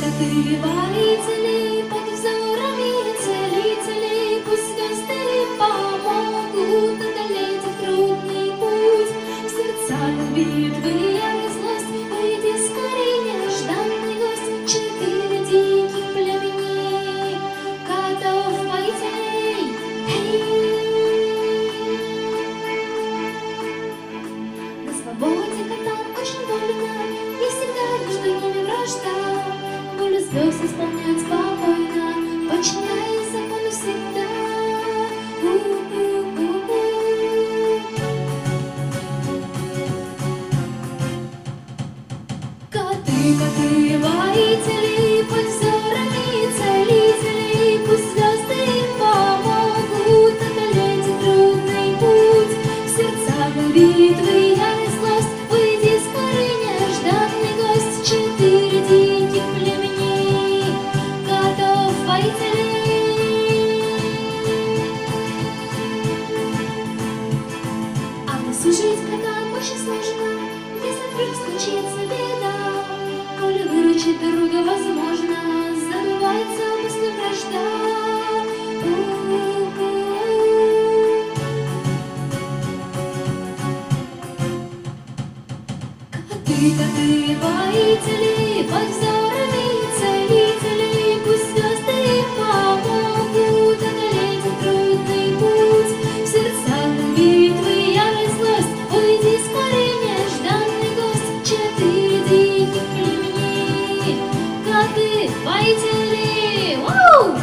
коты, воители, под взорами целителей, пусть звезды помогут одолеть их трудный путь. В сердцах битвы ярость, злость, выйди скорей, нежданный гость. 4 диких племени, котов, воителей, на свободе котам очень больно, и всегда между ними вражда. Волю звезд исполняют спокойно, подчиняясь закону всегда. Коты, коты, воители, под взорами целителей, пусть звезды им помогут одолеть трудный путь. В сердцах битвы ярость, злость, выйди скорей, нежданный гость. 4 диких племени, котов, воителей. А в лесу жить котам очень сложно, если вдруг случится беда. Коли выручить друга возможно, забывается мысли вражда. Коты, коты, воители, под взорами целителей, пусть звезды им помогут одолеть трудный путь. В сердцах битвы ярость, злость, уйди скорей, нежданный гость. 4 диких племени, коты, воители. Вау!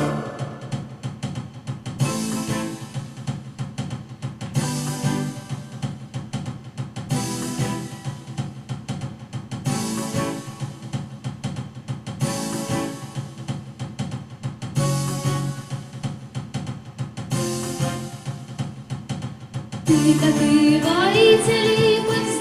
Ты, коты, воители, под